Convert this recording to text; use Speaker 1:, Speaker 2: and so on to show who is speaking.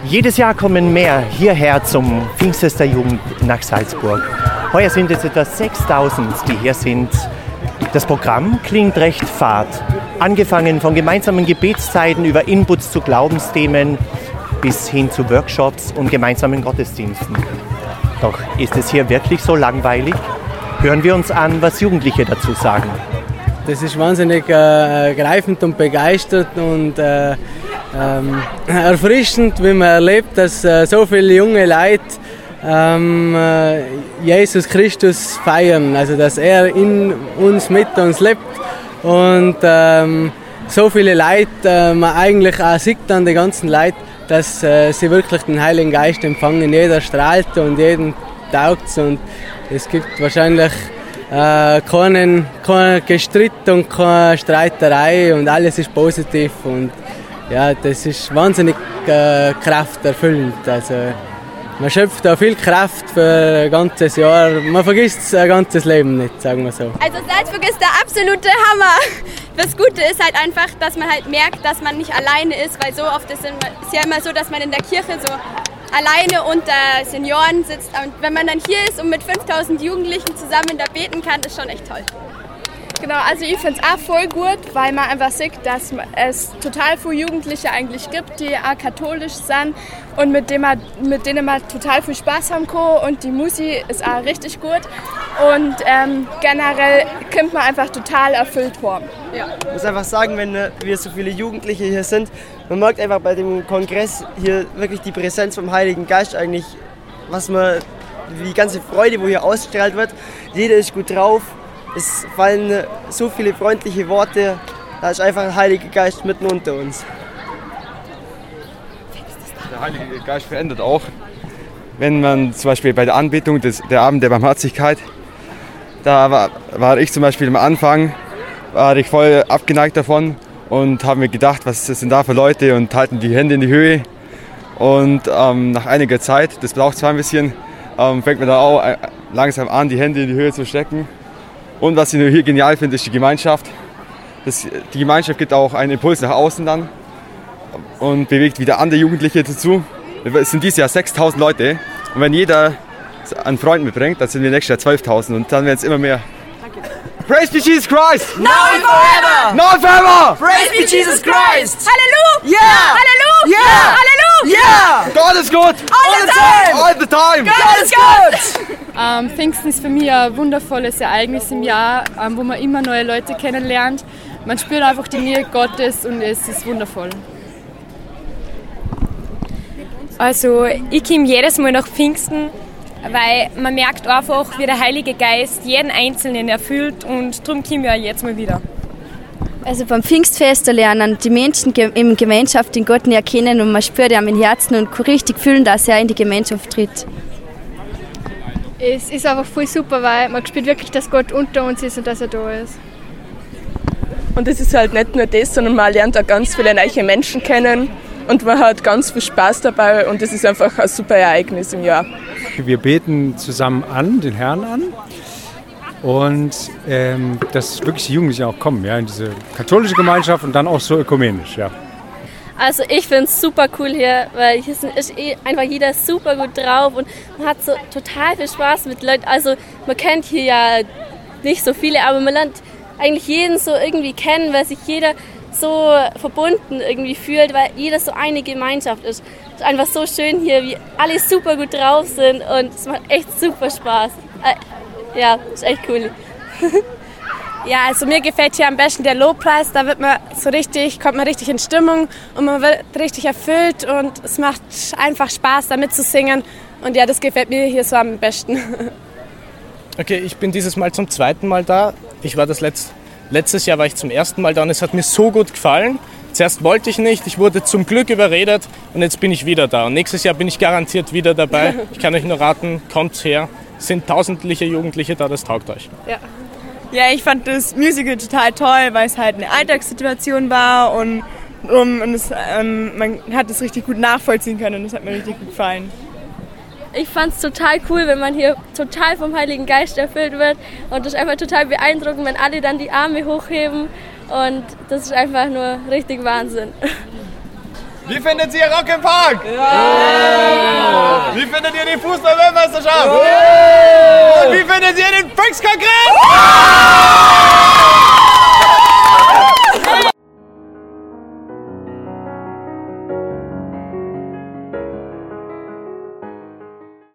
Speaker 1: Jedes Jahr kommen mehr hierher zum Pfingstfest der Jugend nach Salzburg. Heuer sind es etwa 6.000, die hier sind. Das Programm klingt recht fad. Angefangen von gemeinsamen Gebetszeiten über Inputs zu Glaubensthemen bis hin zu Workshops und gemeinsamen Gottesdiensten. Doch ist es hier wirklich so langweilig? Hören wir uns an, was Jugendliche dazu sagen.
Speaker 2: Das ist wahnsinnig greifend und begeistert und erfrischend, wie man erlebt, dass so viele junge Leute Jesus Christus feiern, also dass er in uns, mit uns lebt und so viele Leute, man eigentlich auch sieht an den ganzen Leuten, dass sie wirklich den Heiligen Geist empfangen. Jeder strahlt und jedem taugt es und es gibt wahrscheinlich kein Gestritten und keine Streiterei und alles ist positiv und ja, das ist wahnsinnig krafterfüllend. Also, man schöpft da viel Kraft für ein ganzes Jahr. Man vergisst ein ganzes Leben nicht, sagen wir so.
Speaker 3: Also Salzburg ist der absolute Hammer. Das Gute ist halt einfach, dass man halt merkt, dass man nicht alleine ist, weil so oft ist ja immer so, dass man in der Kirche so alleine unter Senioren sitzt. Und wenn man dann hier ist und mit 5.000 Jugendlichen zusammen da beten kann, ist schon echt toll.
Speaker 4: Genau, also ich finde es auch voll gut, weil man einfach sieht, dass es total viele Jugendliche eigentlich gibt, die auch katholisch sind und mit denen man total viel Spaß haben kann und die Musik ist auch richtig gut und generell kommt man einfach total erfüllt vor.
Speaker 5: Ja. Ich muss einfach sagen, wenn wir so viele Jugendliche hier sind, man merkt einfach bei dem Kongress hier wirklich die Präsenz vom Heiligen Geist eigentlich, die ganze Freude, wo hier ausgestrahlt wird, jeder ist gut drauf. Es fallen so viele freundliche Worte, da ist einfach der Heilige Geist mitten unter uns.
Speaker 6: Der Heilige Geist verändert auch. Wenn man zum Beispiel bei der Anbetung, der Abend der Barmherzigkeit, da war ich zum Beispiel am Anfang, war ich voll abgeneigt davon und habe mir gedacht, was sind da für Leute und halten die Hände in die Höhe. Und nach einiger Zeit, das braucht zwar ein bisschen, fängt man da auch langsam an, die Hände in die Höhe zu stecken. Und was ich hier genial finde, ist die Gemeinschaft. Die Gemeinschaft gibt auch einen Impuls nach außen dann und bewegt wieder andere Jugendliche dazu. Es sind dieses Jahr 6.000 Leute und wenn jeder einen Freund mitbringt, dann sind wir nächstes Jahr 12.000 und dann werden es immer mehr. Praise be Jesus Christ!
Speaker 7: Now and forever!
Speaker 6: Now and forever!
Speaker 7: Praise be Jesus Christ!
Speaker 3: Halleluja!
Speaker 7: Yeah!
Speaker 3: Halleluja!
Speaker 7: Yeah!
Speaker 3: Halleluja!
Speaker 7: Yeah!
Speaker 6: God is good!
Speaker 7: All the time!
Speaker 6: All the time!
Speaker 7: God is good!
Speaker 4: Pfingsten ist für mich ein wundervolles Ereignis im Jahr, wo man immer neue Leute kennenlernt. Man spürt einfach die Nähe Gottes und es ist wundervoll.
Speaker 8: Also ich komme jedes Mal nach Pfingsten, weil man merkt einfach, wie der Heilige Geist jeden Einzelnen erfüllt und darum komme ich auch jetzt mal wieder.
Speaker 9: Also beim Pfingstfest da lernen die Menschen in Gemeinschaft den Gott näher kennen und man spürt ihn im Herzen und kann richtig fühlen, dass er in die Gemeinschaft tritt.
Speaker 4: Es ist einfach voll super, weil man spürt wirklich, dass Gott unter uns ist und dass er da ist.
Speaker 10: Und es ist halt nicht nur das, sondern man lernt auch ganz viele neue Menschen kennen und man hat ganz viel Spaß dabei und es ist einfach ein super Ereignis im Jahr.
Speaker 11: Wir beten zusammen den Herrn an und dass wirklich die Jugendlichen auch kommen, ja, in diese katholische Gemeinschaft und dann auch so ökumenisch. Ja.
Speaker 3: Also ich finde es super cool hier, weil hier ist einfach jeder super gut drauf und man hat so total viel Spaß mit Leuten. Also man kennt hier ja nicht so viele, aber man lernt eigentlich jeden so irgendwie kennen, weil sich jeder so verbunden irgendwie fühlt, weil jeder so eine Gemeinschaft ist. Es ist einfach so schön hier, wie alle super gut drauf sind und es macht echt super Spaß. Ja, ist echt cool.
Speaker 8: Ja, also mir gefällt hier am besten der Lobpreis, da kommt man richtig in Stimmung und man wird richtig erfüllt und es macht einfach Spaß, da mitzusingen und ja, das gefällt mir hier so am besten.
Speaker 12: Okay, ich bin dieses Mal zum zweiten Mal da. Ich war letztes Jahr war ich zum ersten Mal da und es hat mir so gut gefallen. Zuerst wollte ich nicht, ich wurde zum Glück überredet und jetzt bin ich wieder da. Und nächstes Jahr bin ich garantiert wieder dabei. Ich kann euch nur raten, kommt her. Es sind tausendliche Jugendliche da, das taugt euch.
Speaker 13: Ja, ich fand das Musical total toll, weil es halt eine Alltagssituation war und man hat es richtig gut nachvollziehen können und das hat mir richtig gut gefallen.
Speaker 3: Ich fand es total cool, wenn man hier total vom Heiligen Geist erfüllt wird und das ist einfach total beeindruckend, wenn alle dann die Arme hochheben und das ist einfach nur richtig Wahnsinn.
Speaker 14: Wie findet ihr Rock im Park? Ja. Wie findet ihr die Fußball-Weltmeisterschaft? Ja. Und wie findet ihr den Pfingstkongress?